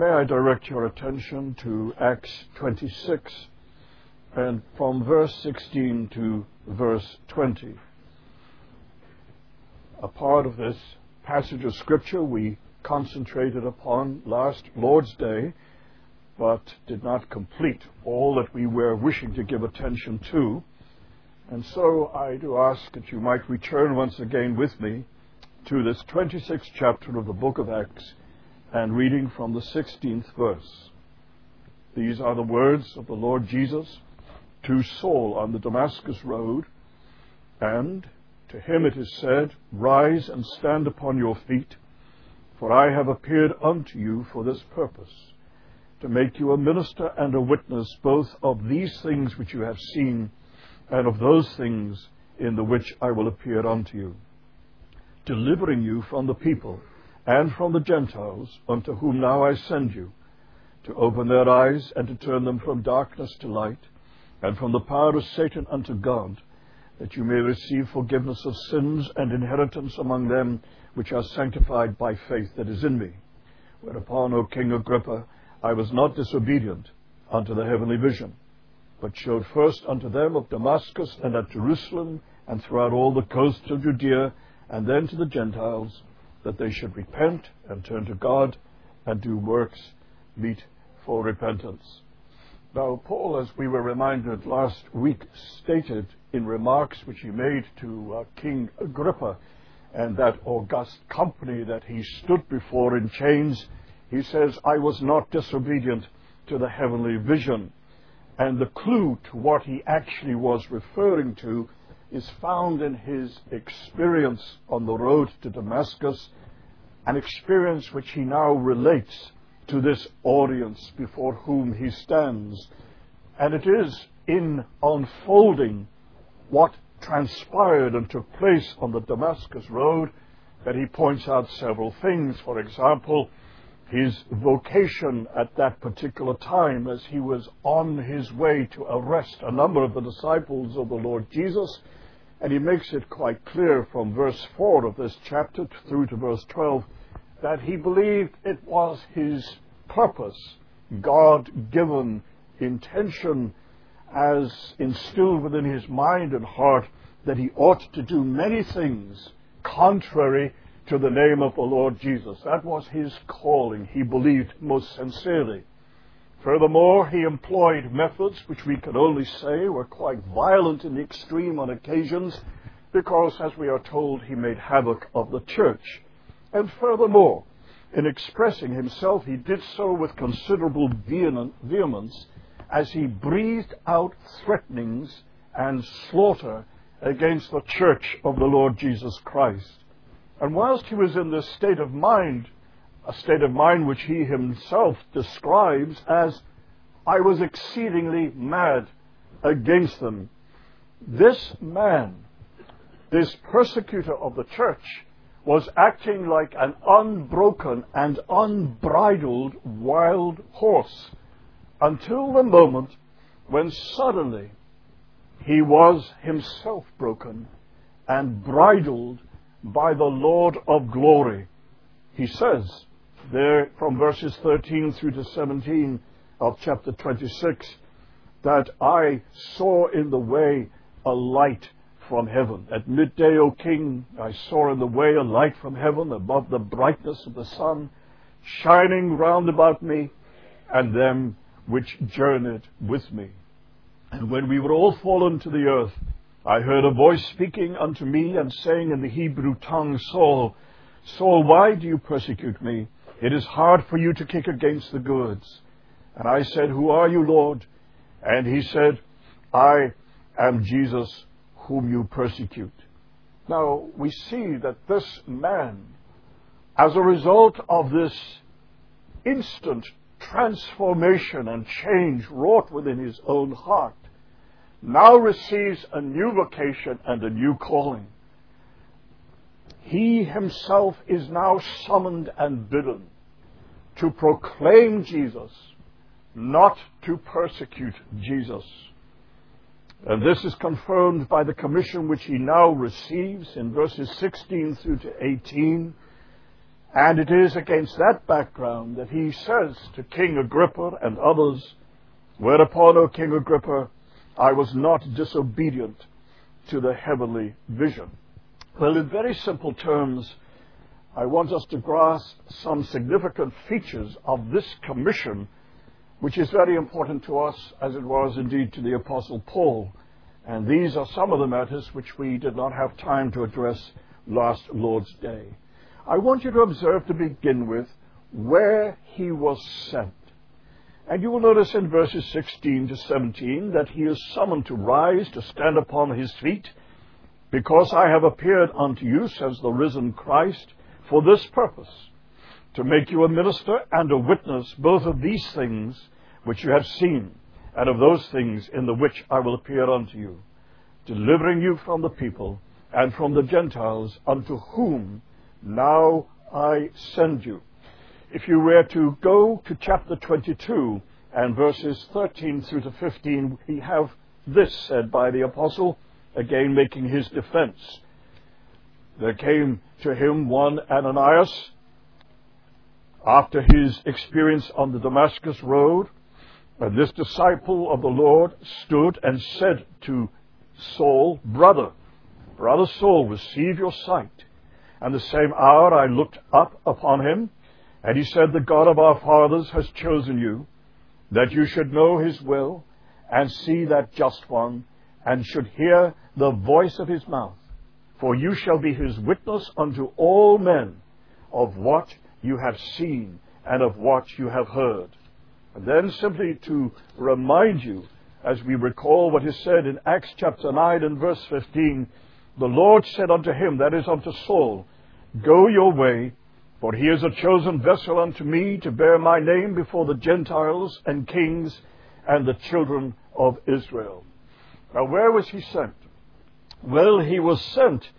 May I direct your attention to Acts 26 and from verse 16 to verse 20. A part of this passage of Scripture we concentrated upon last Lord's Day, but did not complete all that we were wishing to give attention to. And so I do ask that you might return once again with me to this 26th chapter of the book of Acts and reading from the 16th verse. These are the words of the Lord Jesus to Saul on the Damascus road, and to him it is said, "Rise and stand upon your feet, for I have appeared unto you for this purpose, to make you a minister and a witness both of these things which you have seen, and of those things in the which I will appear unto you, delivering you from the people and from the Gentiles, unto whom now I send you, to open their eyes and to turn them from darkness to light, and from the power of Satan unto God, that you may receive forgiveness of sins and inheritance among them which are sanctified by faith that is in me. Whereupon, O King Agrippa, I was not disobedient unto the heavenly vision, but showed first unto them of Damascus and at Jerusalem and throughout all the coasts of Judea, and then to the Gentiles, that they should repent and turn to God and do works meet for repentance." Now, Paul, as we were reminded last week, stated in remarks which he made to King Agrippa and that august company that he stood before in chains, he says, "I was not disobedient to the heavenly vision." And the clue to what he actually was referring to is found in his experience on the road to Damascus, an experience which he now relates to this audience before whom he stands. And it is in unfolding what transpired and took place on the Damascus road that he points out several things. For example, his vocation at that particular time as he was on his way to arrest a number of the disciples of the Lord Jesus. And he makes it quite clear from verse 4 of this chapter through to verse 12 that he believed it was his purpose, God-given intention, as instilled within his mind and heart, that he ought to do many things contrary to the name of the Lord Jesus. That was his calling, he believed most sincerely. Furthermore, he employed methods which we can only say were quite violent in the extreme on occasions, because, as we are told, he made havoc of the church. And furthermore, in expressing himself, he did so with considerable vehemence as he breathed out threatenings and slaughter against the church of the Lord Jesus Christ. And whilst he was in this state of mind, a state of mind which he himself describes as, "I was exceedingly mad against them," this man, this persecutor of the church, was acting like an unbroken and unbridled wild horse, until the moment when suddenly he was himself broken and bridled by the Lord of glory. He says there from verses 13 through to 17 of chapter 26 that "I saw in the way a light from heaven. At midday, O King, I saw in the way a light from heaven above the brightness of the sun, shining round about me and them which journeyed with me. And when we were all fallen to the earth, I heard a voice speaking unto me and saying in the Hebrew tongue, Saul, Saul, why do you persecute me? It is hard for you to kick against the goads. And I said, Who are you, Lord? And he said, I am Jesus whom you persecute. Now, we see that this man, as a result of this instant transformation and change wrought within his own heart, now receives a new vocation and a new calling. He himself is now summoned and bidden to proclaim Jesus, not to persecute Jesus. And this is confirmed by the commission which he now receives in verses 16 through to 18. And it is against that background that he says to King Agrippa and others, "Whereupon, O King Agrippa, I was not disobedient to the heavenly vision." Well, in very simple terms, I want us to grasp some significant features of this commission, which is very important to us, as it was indeed to the Apostle Paul. And these are some of the matters which we did not have time to address last Lord's Day. I want you to observe, to begin with, where he was sent. And you will notice in verses 16 to 17 that he is summoned to rise, to stand upon his feet, "Because I have appeared unto you," says the risen Christ, "for this purpose, to make you a minister and a witness both of these things which you have seen, and of those things in the which I will appear unto you, delivering you from the people and from the Gentiles, unto whom now I send you." If you were to go to chapter 22 and verses 13 through to 15, we have this said by the apostle, again making his defense. "There came to him one Ananias, after his experience on the Damascus road, and this disciple of the Lord stood and said to Saul, Brother Saul, receive your sight. And the same hour I looked up upon him, and he said, The God of our fathers has chosen you, that you should know his will, and see that just one, and should hear the voice of his mouth. For you shall be his witness unto all men of what you have seen and of what you have heard." And then simply to remind you, as we recall what is said in Acts chapter 9 and verse 15, "The Lord said unto him," that is unto Saul, "Go your way, for he is a chosen vessel unto me to bear my name before the Gentiles and kings and the children of Israel." Now, where was he sent? Well, he was sent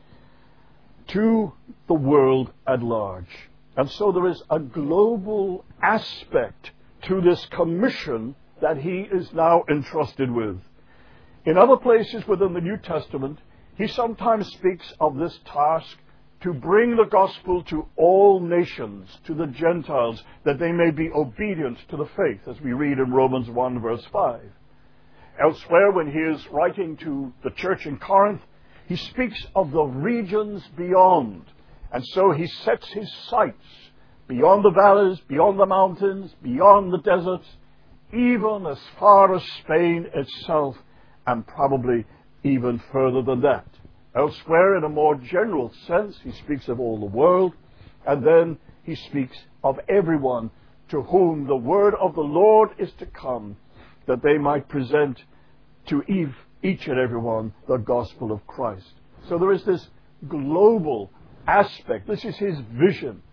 to the world at large. And so there is a global aspect to this commission that he is now entrusted with. In other places within the New Testament, he sometimes speaks of this task to bring the gospel to all nations, to the Gentiles, that they may be obedient to the faith, as we read in Romans 1 verse 5. Elsewhere, when he is writing to the church in Corinth, he speaks of the regions beyond. And so he sets his sights beyond the valleys, beyond the mountains, beyond the deserts, even as far as Spain itself, and probably even further than that. Elsewhere, in a more general sense, he speaks of all the world, and then he speaks of everyone to whom the word of the Lord is to come, that they might present to each and every one the gospel of Christ. So there is this global aspect. This is his vision,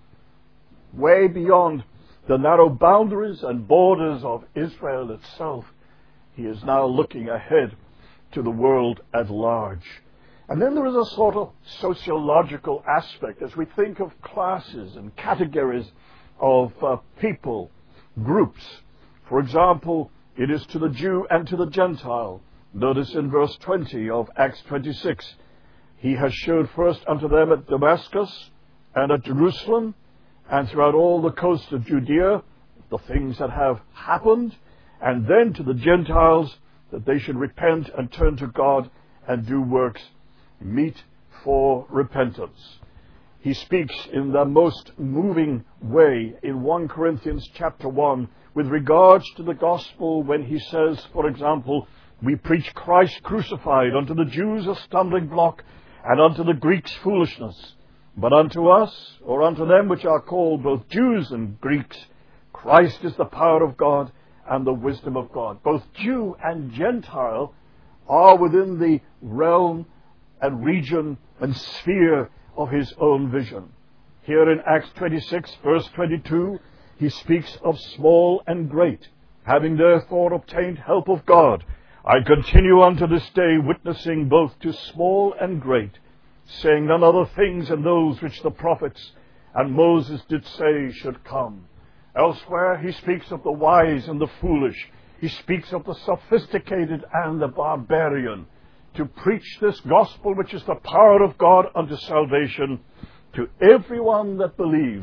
way beyond the narrow boundaries and borders of Israel itself. He is now looking ahead to the world at large. And then there is a sort of sociological aspect as we think of classes and categories of people, groups. For example, it is to the Jew and to the Gentile. Notice in verse 20 of Acts 26, "He has showed first unto them at Damascus and at Jerusalem and throughout all the coast of Judea the things that have happened, and then to the Gentiles that they should repent and turn to God and do works meet for repentance." He speaks in the most moving way in 1 Corinthians chapter 1 with regards to the gospel when he says, for example, "We preach Christ crucified, unto the Jews a stumbling block, and unto the Greeks foolishness. But unto us, or unto them which are called both Jews and Greeks, Christ is the power of God and the wisdom of God." Both Jew and Gentile are within the realm and region and sphere of his own vision. Here in Acts 26, verse 22, he speaks of small and great. "Having therefore obtained help of God, I continue unto this day, witnessing both to small and great, saying none other things than those which the prophets and Moses did say should come." Elsewhere, he speaks of the wise and the foolish. He speaks of the sophisticated and the barbarian, to preach this gospel, which is the power of God unto salvation, to everyone that believes,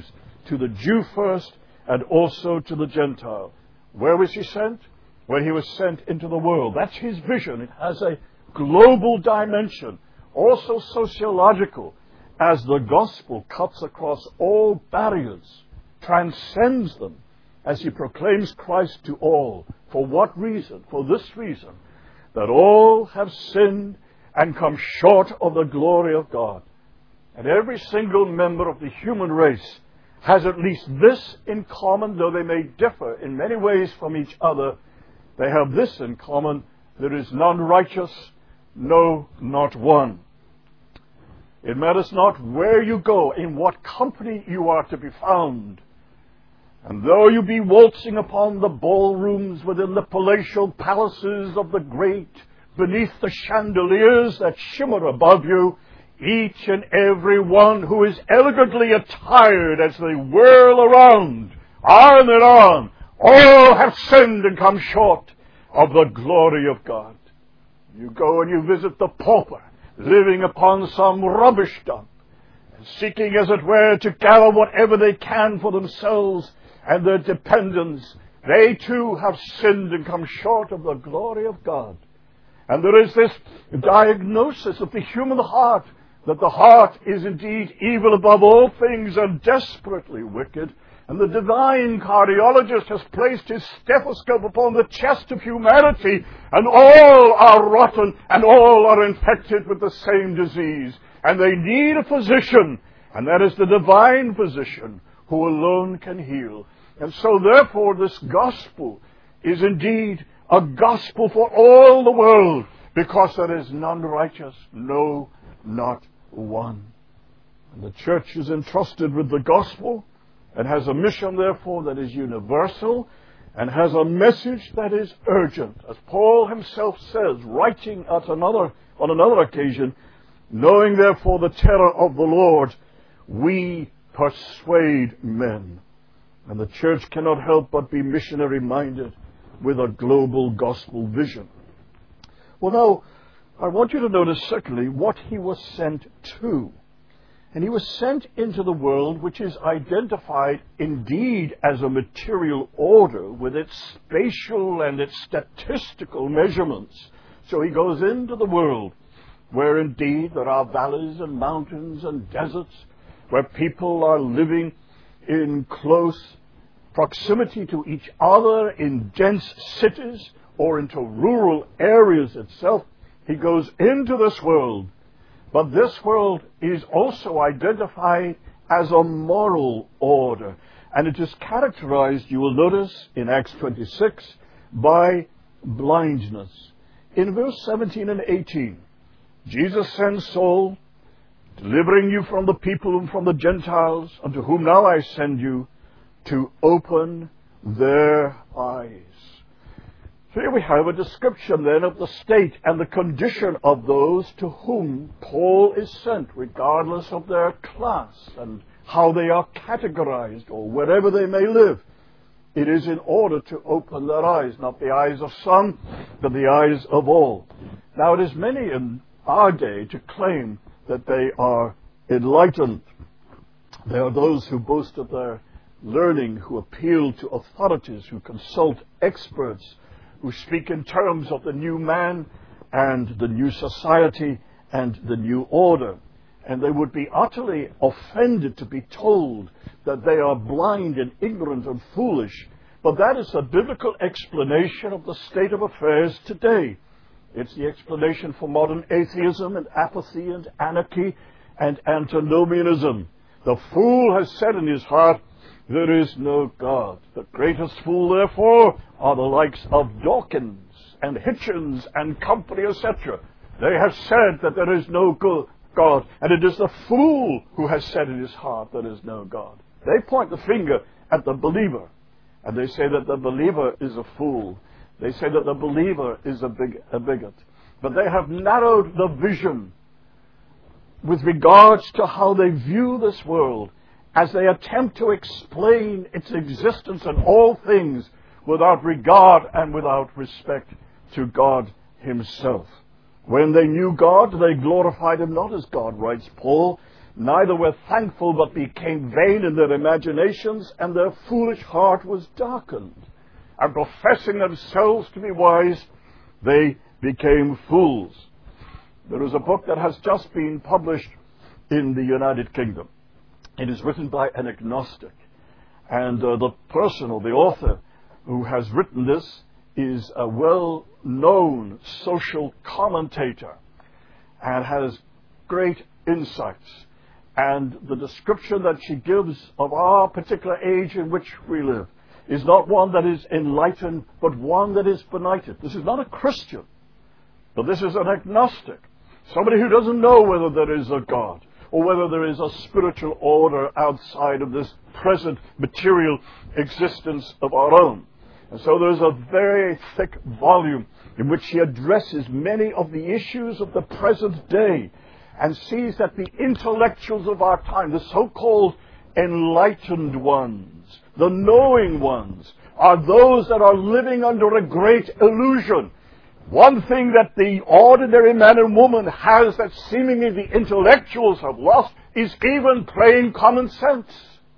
to the Jew first and also to the Gentile. Where was he sent? When he was sent into the world. That's his vision. It has a global dimension, also sociological, as the gospel cuts across all barriers, transcends them, as he proclaims Christ to all. For what reason? For this reason, that all have sinned and come short of the glory of God. And every single member of the human race has at least this in common, though they may differ in many ways from each other. They have this in common: there is none righteous, no, not one. It matters not where you go, in what company you are to be found. And though you be waltzing upon the ballrooms within the palatial palaces of the great, beneath the chandeliers that shimmer above you, each and every one who is elegantly attired as they whirl around, arm in arm, all have sinned and come short of the glory of God. You go and you visit the pauper, living upon some rubbish dump, and seeking, as it were, to gather whatever they can for themselves and their dependents. They too have sinned and come short of the glory of God. And there is this diagnosis of the human heart, that the heart is indeed evil above all things and desperately wicked. And the divine cardiologist has placed his stethoscope upon the chest of humanity, and all are rotten and all are infected with the same disease. And they need a physician, and that is the divine physician who alone can heal. And so therefore this gospel is indeed a gospel for all the world, because there is none righteous, no, not one. And the church is entrusted with the gospel, and has a mission, therefore, that is universal, and has a message that is urgent. As Paul himself says, writing on another occasion, knowing therefore the terror of the Lord, we persuade men. And the church cannot help but be missionary-minded with a global gospel vision. Well, now, I want you to notice, secondly, what he was sent to. And he was sent into the world, which is identified indeed as a material order with its spatial and its statistical measurements. So he goes into the world where indeed there are valleys and mountains and deserts, where people are living in close proximity to each other in dense cities or into rural areas itself. He goes into this world. But this world is also identified as a moral order. And it is characterized, you will notice, in Acts 26, by blindness. In verse 17 and 18, Jesus sends Saul, delivering you from the people and from the Gentiles, unto whom now I send you, to open their eyes. Here we have a description then of the state and the condition of those to whom Paul is sent, regardless of their class and how they are categorized or wherever they may live. It is in order to open their eyes, not the eyes of some, but the eyes of all. Now it is many in our day to claim that they are enlightened. There are those who boast of their learning, who appeal to authorities, who consult experts, who speak in terms of the new man and the new society and the new order. And they would be utterly offended to be told that they are blind and ignorant and foolish. But that is the biblical explanation of the state of affairs today. It's the explanation for modern atheism and apathy and anarchy and antinomianism. The fool has said in his heart, there is no God. The greatest fool, therefore, are the likes of Dawkins and Hitchens and company, etc. They have said that there is no God, and it is the fool who has said in his heart there is no God. They point the finger at the believer, and they say that the believer is a fool. They say that the believer is a bigot. But they have narrowed the vision with regards to how they view this world, as they attempt to explain its existence and all things without regard and without respect to God himself. When they knew God, they glorified him not as God, writes Paul, neither were thankful, but became vain in their imaginations, and their foolish heart was darkened. And professing themselves to be wise, they became fools. There is a book that has just been published in the United Kingdom. It is written by an agnostic. And the person or the author who has written this is a well-known social commentator and has great insights. And the description that she gives of our particular age in which we live is not one that is enlightened, but one that is benighted. This is not a Christian, but this is an agnostic. Somebody who doesn't know whether there is a God or whether there is a spiritual order outside of this present material existence of our own. And so there's a very thick volume in which she addresses many of the issues of the present day and sees that the intellectuals of our time, the so-called enlightened ones, the knowing ones, are those that are living under a great illusion. One thing that the ordinary man and woman has that seemingly the intellectuals have lost is even plain common sense.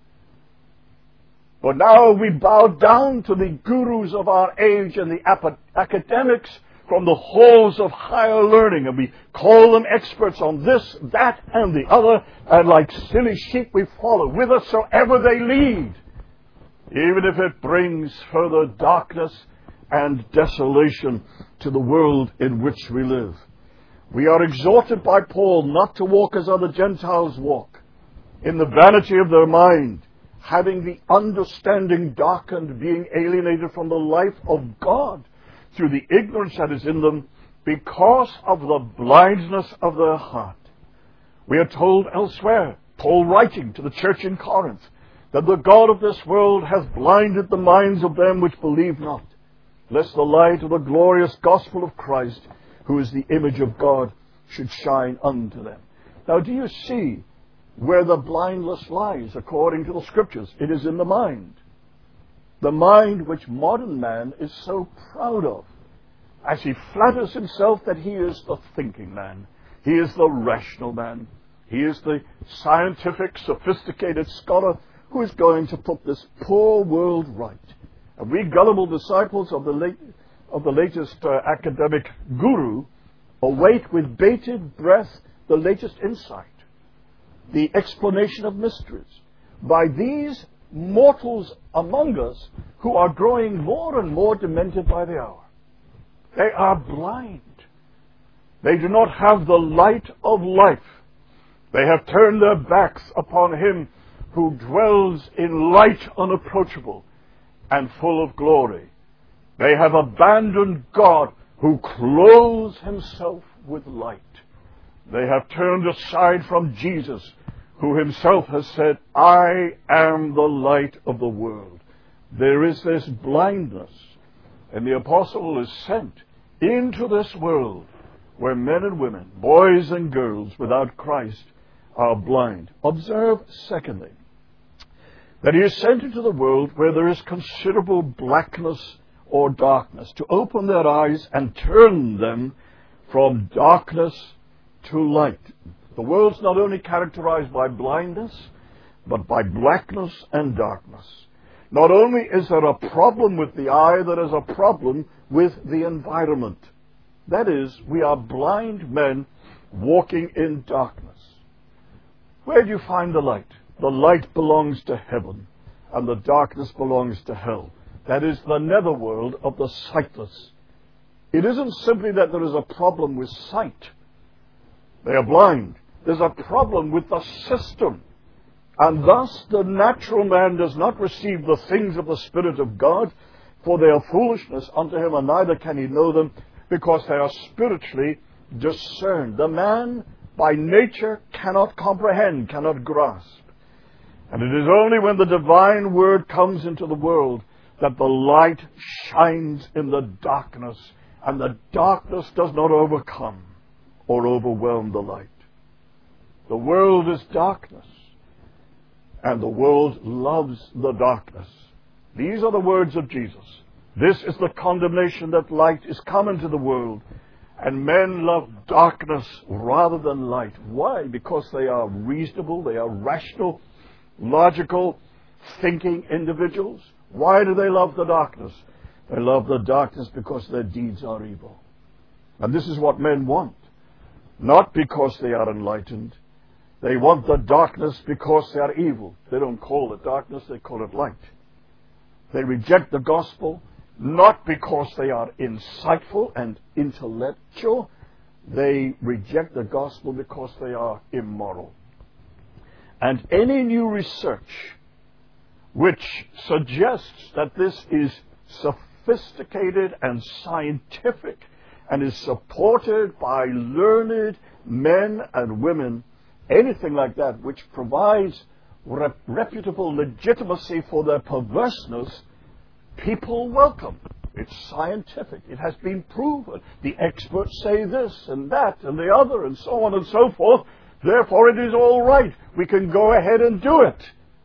But now we bow down to the gurus of our age and the academics from the halls of higher learning, and we call them experts on this, that, and the other, and like silly sheep we follow whithersoever they lead, even if it brings further darkness and desolation to the world in which we live. We are exhorted by Paul not to walk as other Gentiles walk, in the vanity of their mind, having the understanding darkened, being alienated from the life of God through the ignorance that is in them because of the blindness of their heart. We are told elsewhere, Paul writing to the church in Corinth, that the God of this world hath blinded the minds of them which believe not, lest the light of the glorious gospel of Christ, who is the image of God, should shine unto them. Now, do you see where the blindness lies according to the Scriptures? It is in the mind. The mind which modern man is so proud of, as he flatters himself that he is the thinking man, he is the rational man, he is the scientific, sophisticated scholar who is going to put this poor world right. And we gullible disciples of the latest academic guru await with bated breath the latest insight, the explanation of mysteries by these mortals among us who are growing more and more demented by the hour. They are blind. They do not have the light of life. They have turned their backs upon him who dwells in light unapproachable and full of glory. They have abandoned God who clothes himself with light. They have turned aside from Jesus, who himself has said, I am the light of the world. There is this blindness, and the apostle is sent into this world where men and women, boys and girls without Christ are blind. Observe, secondly, that he is sent into the world where there is considerable blackness or darkness, to open their eyes and turn them from darkness to light. The world's not only characterized by blindness, but by blackness and darkness. Not only is there a problem with the eye, there is a problem with the environment. That is, we are blind men walking in darkness. Where do you find the light? The light belongs to heaven, and the darkness belongs to hell. That is the netherworld of the sightless. It isn't simply that there is a problem with sight. They are blind. There's a problem with the system. And thus the natural man does not receive the things of the Spirit of God, for they are foolishness unto him, and neither can he know them, because they are spiritually discerned. The man by nature cannot comprehend, cannot grasp. And it is only when the divine word comes into the world that the light shines in the darkness, and the darkness does not overcome or overwhelm the light. The world is darkness, and the world loves the darkness. These are the words of Jesus. This is the condemnation, that light is come into the world, And men love darkness rather than light. Why? Because they are reasonable, they are rational, logical, thinking individuals. Why do they love the darkness? They love the darkness because their deeds are evil. And this is what men want. Not because they are enlightened. They want the darkness because they are evil. They don't call it darkness, they call it light. They reject the gospel not because they are insightful and intellectual. They reject the gospel because they are immoral. And any new research which suggests that this is sophisticated and scientific and is supported by learned men and women, anything like that which provides reputable legitimacy for their perverseness, people welcome. It's scientific. It has been proven. The experts say this and that and the other and so on and so forth. Therefore, it is all right. We can go ahead and do it.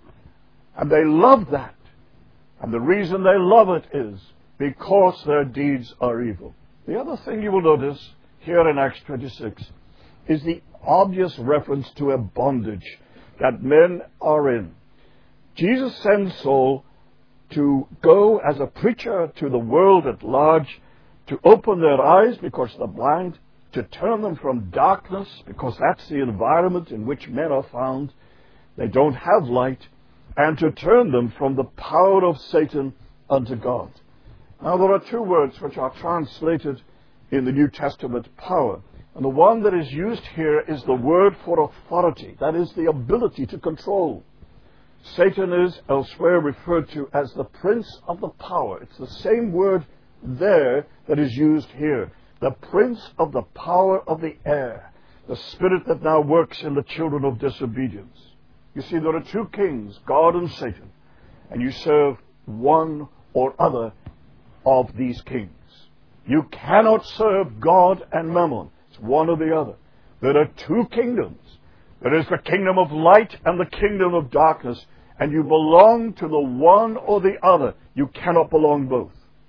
And they love that. And the reason they love it is because their deeds are evil. The other thing you will notice here in Acts 26 is the obvious reference to a bondage that men are in. Jesus sends Saul to go as a preacher to the world at large, to open their eyes because they're blind, to turn them from darkness because that's the environment in which men are found. They don't have light, and to turn them from the power of Satan unto God. Now there are two words which are translated in the New Testament, power. And the one that is used here is the word for authority. That is the ability to control. Satan is elsewhere referred to as the prince of the power. It's the same word there that is used here. The prince of the power of the air. The spirit that now works in the children of disobedience. You see, there are two kings, God and Satan. And you serve one or other of these kings. You cannot serve God and Mammon. It's one or the other. There are two kingdoms. There is the kingdom of light and the kingdom of darkness. And you belong to the one or the other. You cannot belong both.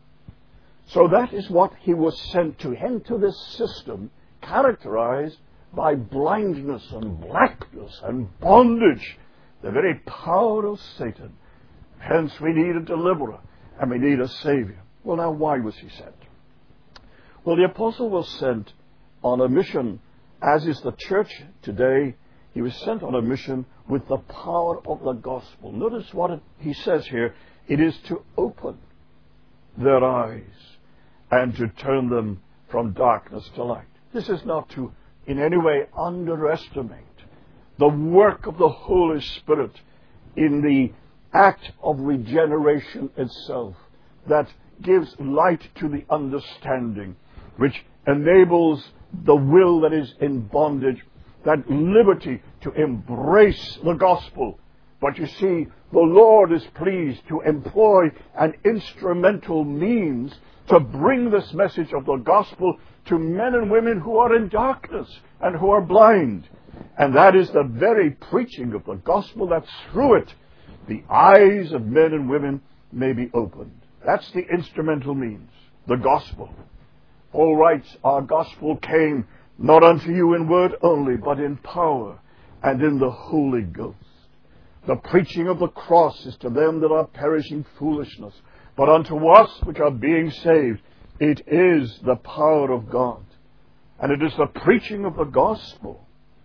So that is what he was sent to. Into this system characterized by blindness and blackness and bondage. The very power of Satan. Hence we need a deliverer and we need a Savior. Well, now why was he sent? Well, the apostle was sent on a mission, as is the church today. He was sent on a mission with the power of the gospel. Notice what he says here. It is to open their eyes and to turn them from darkness to light. This is not to in any way underestimate the work of the Holy Spirit in the act of regeneration itself that gives light to the understanding, which enables the will that is in bondage, that liberty to embrace the gospel. But you see, the Lord is pleased to employ an instrumental means to bring this message of the gospel to men and women who are in darkness and who are blind. And that is the very preaching of the gospel, that through it the eyes of men and women may be opened. That's the instrumental means, the gospel. Paul writes, our gospel came not unto you in word only, but in power and in the Holy Ghost. The preaching of the cross is to them that are perishing foolishness, but unto us which are being saved, it is the power of God. And it is the preaching of the gospel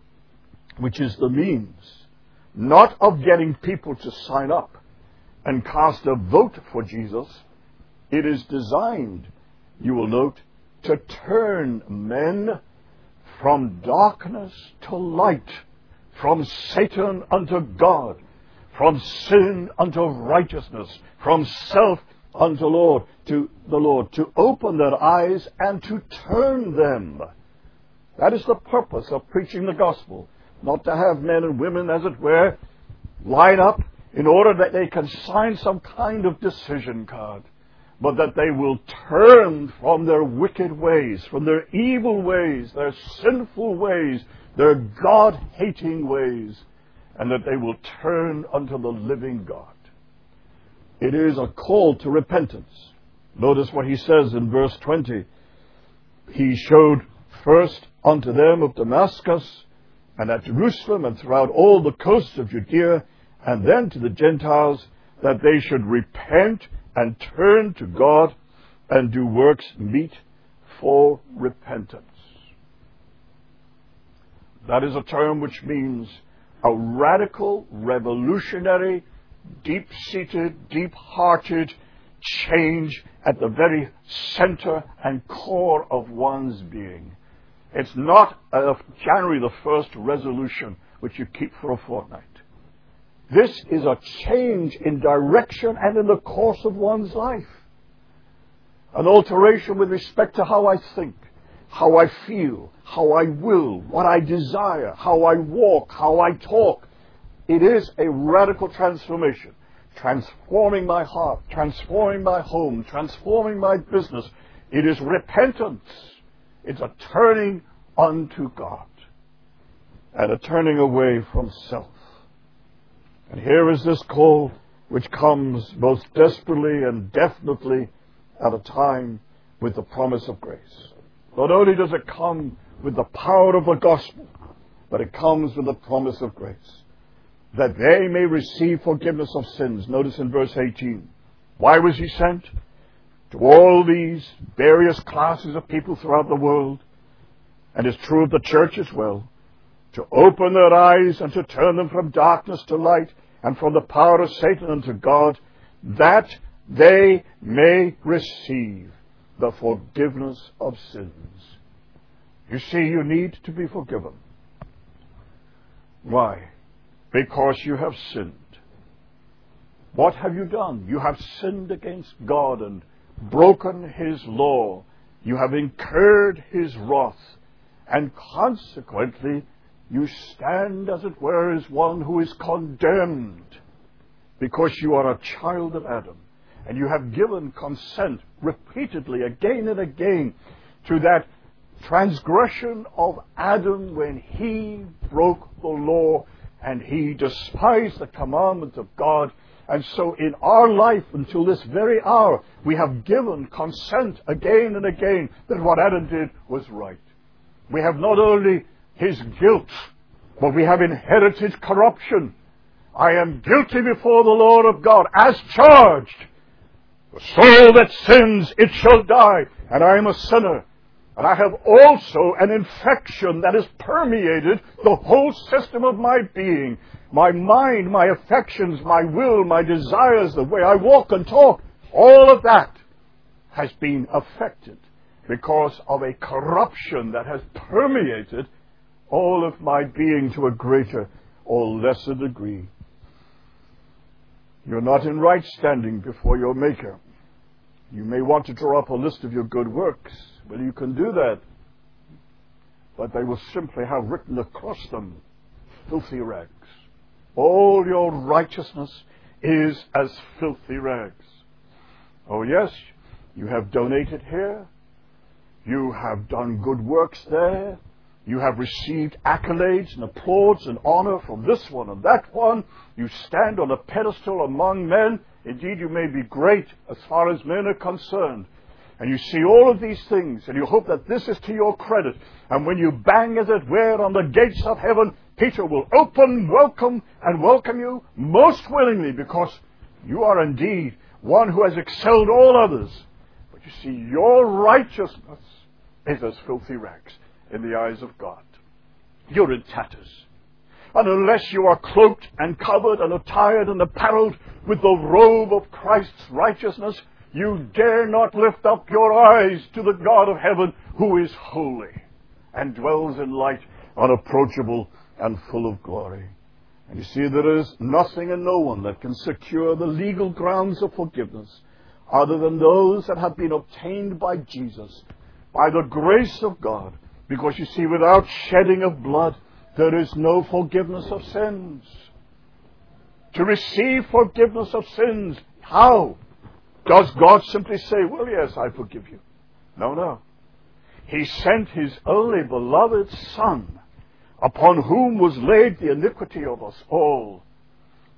which is the means, not of getting people to sign up and cast a vote for Jesus. It is designed, you will note, to turn men from darkness to light, from Satan unto God, from sin unto righteousness, from self unto the Lord, to open their eyes and to turn them. That is the purpose of preaching the gospel. Not to have men and women, as it were, line up in order that they can sign some kind of decision card, but that they will turn from their wicked ways, from their evil ways, their sinful ways, their God-hating ways, and that they will turn unto the living God. It is a call to repentance. Notice what he says in verse 20. he showed first unto them of Damascus, and at Jerusalem, and throughout all the coasts of Judea, and then to the Gentiles, that they should repent and turn to God, and do works meet for repentance. That is a term which means a radical, revolutionary, deep-seated, deep-hearted change at the very center and core of one's being. It's not a January the 1st resolution which you keep for a fortnight. This is a change in direction and in the course of one's life. An alteration with respect to how I think, how I feel, how I will, what I desire, how I walk, how I talk. It is a radical transformation, transforming my heart, transforming my home, transforming my business. It is repentance. It's a turning unto God and a turning away from self. And here is this call which comes most desperately and definitely at a time with the promise of grace. Not only does it come with the power of the gospel, but it comes with the promise of grace, that they may receive forgiveness of sins. Notice in verse 18, why was he sent? To all these various classes of people throughout the world, and it's true of the church as well, to open their eyes and to turn them from darkness to light, and from the power of Satan unto God, that they may receive the forgiveness of sins. You see, you need to be forgiven. Why? Because you have sinned. What have you done? You have sinned against God and broken His law. You have incurred His wrath. And consequently, you stand, as it were, as one who is condemned, because you are a child of Adam. And you have given consent repeatedly, again and again, to that transgression of Adam when he broke the law and he despised the commandments of God. And so in our life until this very hour, we have given consent again and again that what Adam did was right. We have not only his guilt, but we have inherited corruption. I am guilty before the Lord of God, as charged. The soul that sins, it shall die. And I am a sinner. And I have also an infection that has permeated the whole system of my being. My mind, my affections, my will, my desires, the way I walk and talk, all of that has been affected because of a corruption that has permeated all of my being to a greater or lesser degree. You're not in right standing before your Maker. You may want to draw up a list of your good works. Well, you can do that. But they will simply have written across them, filthy rags. All your righteousness is as filthy rags. Oh yes, you have donated here. You have done good works there. You have received accolades and applause and honor from this one and that one. You stand on a pedestal among men. Indeed, you may be great as far as men are concerned. And you see all of these things, and you hope that this is to your credit. And when you bang, as it were, on the gates of heaven, Peter will open, welcome you most willingly, because you are indeed one who has excelled all others. But you see, your righteousness is as filthy rags in the eyes of God. You're in tatters. And unless you are cloaked and covered and attired and apparelled with the robe of Christ's righteousness, you dare not lift up your eyes to the God of heaven, who is holy and dwells in light, unapproachable and full of glory. And you see, there is nothing and no one that can secure the legal grounds of forgiveness other than those that have been obtained by Jesus, by the grace of God. Because you see, without shedding of blood, there is no forgiveness of sins. To receive forgiveness of sins, how? Does God simply say, well, yes, I forgive you? No. He sent His only beloved Son, upon whom was laid the iniquity of us all,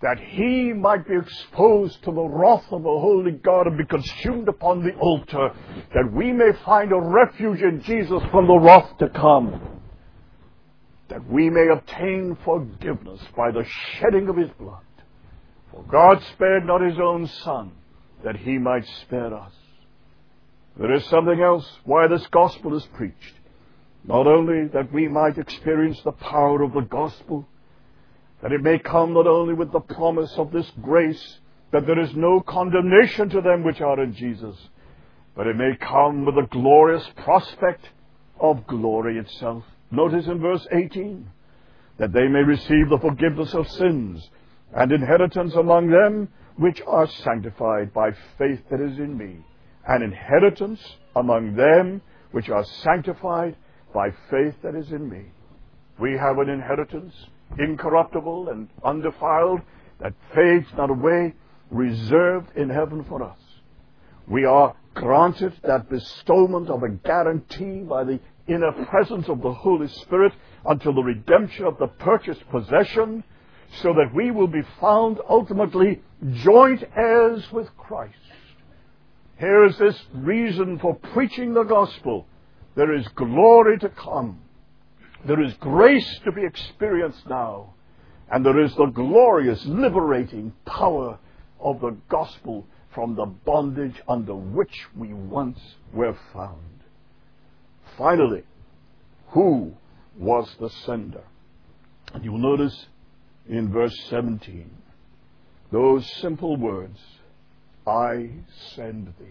that he might be exposed to the wrath of the holy God and be consumed upon the altar, that we may find a refuge in Jesus from the wrath to come, that we may obtain forgiveness by the shedding of his blood. For God spared not his own Son, that he might spare us. There is something else why this gospel is preached. Not only that we might experience the power of the gospel, that it may come not only with the promise of this grace, that there is no condemnation to them which are in Jesus, but it may come with the glorious prospect of glory itself. Notice in verse 18, that they may receive the forgiveness of sins and inheritance among them which are sanctified by faith that is in me. An inheritance among them which are sanctified by faith that is in me. We have an inheritance, incorruptible and undefiled, that fades not away, reserved in heaven for us. We are granted that bestowment of a guarantee by the inner presence of the Holy Spirit until the redemption of the purchased possession, so that we will be found ultimately joint heirs with Christ. Here is this reason for preaching the gospel. There is glory to come. There is grace to be experienced now. And there is the glorious, liberating power of the gospel from the bondage under which we once were found. Finally, who was the sender? And you'll notice in verse 17, those simple words, I send thee.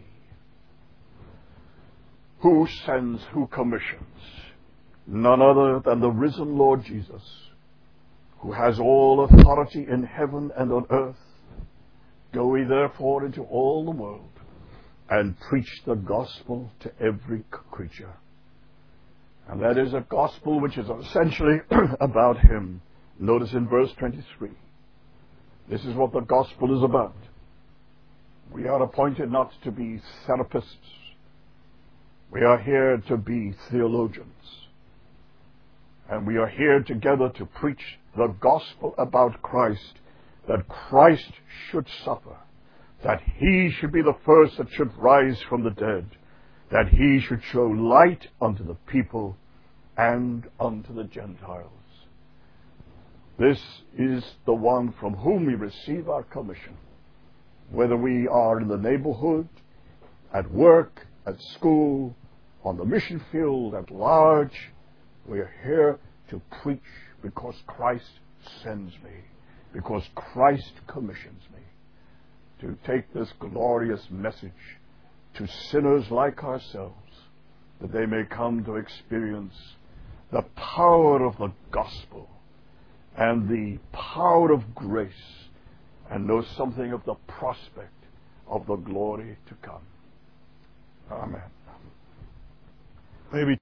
Who sends, who commissions? None other than the risen Lord Jesus, who has all authority in heaven and on earth. Go ye therefore into all the world and preach the gospel to every creature. And that is a gospel which is essentially about him. Notice in verse 23. This is what the gospel is about. We are appointed not to be therapists. We are here to be theologians. And we are here together to preach the gospel about Christ, that Christ should suffer, that he should be the first that should rise from the dead, that he should show light unto the people and unto the Gentiles. This is the one from whom we receive our commission. Whether we are in the neighborhood, at work, at school, on the mission field, at large, we are here to preach because Christ sends me, because Christ commissions me to take this glorious message to sinners like ourselves, that they may come to experience the power of the gospel and the power of grace, and know something of the prospect of the glory to come. Amen. Maybe